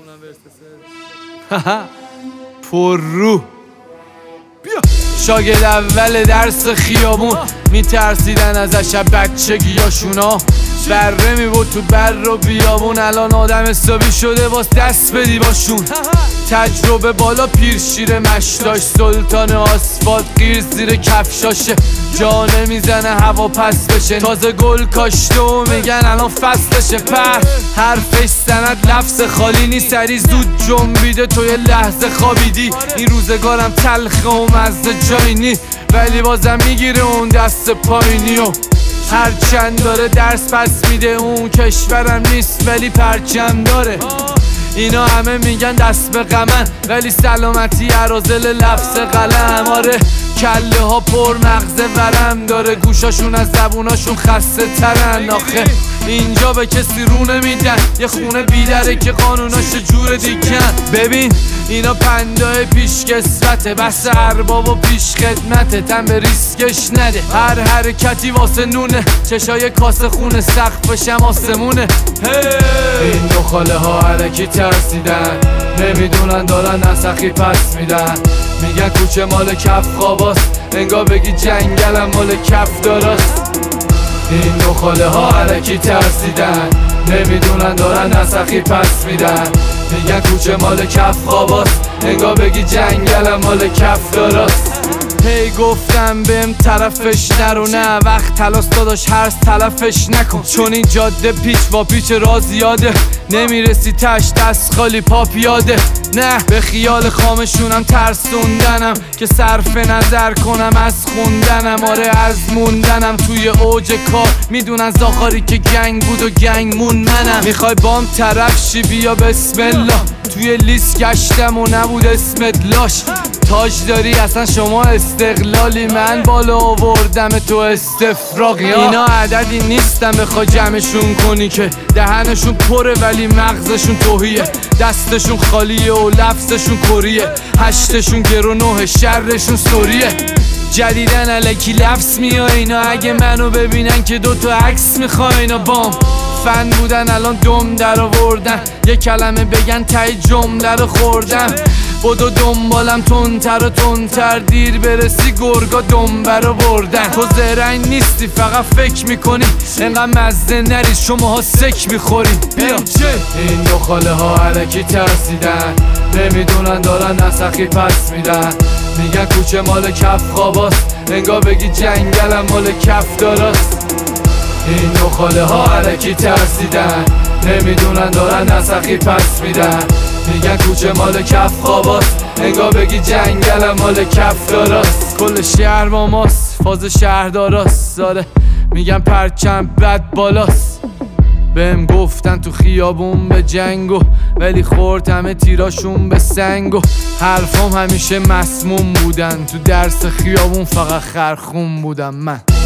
پر رو بیا. شاگرد اول درس خیابون میترسیدن ازش بچگیاشونا، بره میبود تو بر و بیابون. الان آدم حسابی شده باز دست بدی باشون. تجربه بالا پیر شیر مشتاش، سلطان آسفالت غیر زیر کفشاشه. جا نمیزنه هوا پس بشه، تازه گل کاشته و میگن الان فصلشه. پر حرفش سند لفظ خالی نیست، سری زود جنبیده تو یه لحظه خوابیدی. این روزگارم تلخه و مزه جایی نی، ولی بازم میگیره اون دست پایینی و هرچند داره درس پس میده. اون کشورم نیست ولی پرچم داره. اینا همه میگن دست به غمن، ولی سلامتی عرازل لفظ قلم. آره کله ها پر مغز ورم داره، گوشاشون از زبوناشون خسته ترن. آخه اینجا به کسی رو نمیدن، یه خونه بیدره که قانوناش جور دیگن. ببین اینا پندای پیش کسوته، بس ارباب و پیش خدمته. تن به ریسکش نده، هر حرکتی واسه نونه. چشای کاسه خونه، سقفشم آسمونه. این دو خاله ها علکی ترسیدن، نمیدونن دارن نسخی پس میدن. میگن کوچه مال کف خواباست، انگار بگی جنگلم مال کف داراست. این دو خاله ها علکی ترسیدن، نمیدونن دارن نسخی پس میدن. میگن کوچه مال کف خواباست، انگار بگی جنگلم مال کف داراست. هی گفتم بهم طرفش نرو، نه وقت تلاس داداش هرس تلفش نکن. چون این جاده پیچ با پیچ را زیاده، نمیرسی تش دست خالی پا پیاده. نه به خیال خامشونم ترسوندنم که صرف نظر کنم از خوندنم. آره از موندنم توی اوج کار، میدونن زاخاری که گنگ بود و گنگ مون منم. میخوای بام طرف شی بیا بسم الله، توی لیست گشتم و نبود اسمت لاش. تاج داری اصلا شما استقلالی، من بالا آوردم تو استفراغی. اینا عددی نیستن بخوای جمعشون کنی که دهنشون پره ولی مغزشون توهیه. دستشون خالیه و لفظشون کریه، هشتشون گرو نه شرشون سوریه. جدیدن الکی لفظ میای اینا، اگه منو ببینن که دوتا عکس میخوای. اینا بام فن بودن الان دم در آوردن، یه کلمه بگن تای جمله رو خوردم. بدو دنبالم تندتر و تندتر، دیر برسی گرگا دنبه رو بردن. تو زرنگ نیستی فقط فکر میکنی، انقدر مزه نریز شماها سک میخوری. بیا این دو خاله ها علکی ترسیدن، نمیدونن دارن نسخی پس میدن. میگن کوچه مال کف خواباست، انگار بگی جنگلم مال کف داراست. این دو خاله ها علکی ترسیدن، نمیدونن دارن نسخی پس میدن. میگن کوچه مال کف خواباست، انگار بگی جنگلم مال کف داراست. کل شهر با ماست، فاز شهرداراست. آره میگن پرچم بد بالاست. بهم گفتن تو خیابون به جنگو، ولی خورد همه تیراشون به سنگو. حرفام همیشه مسموم بودن، تو درس خیابون فقط خرخون بودم من.